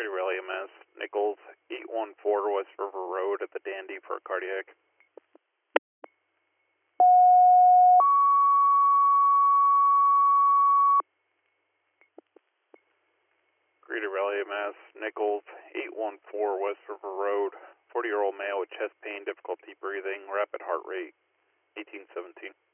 Greater Raleigh MS, Nichols, 814 West River Road at the Dandy for a cardiac. Greater Raleigh MS, Nichols, 814 West River Road, 40-year-old male with chest pain, difficulty breathing, rapid heart rate, 1817.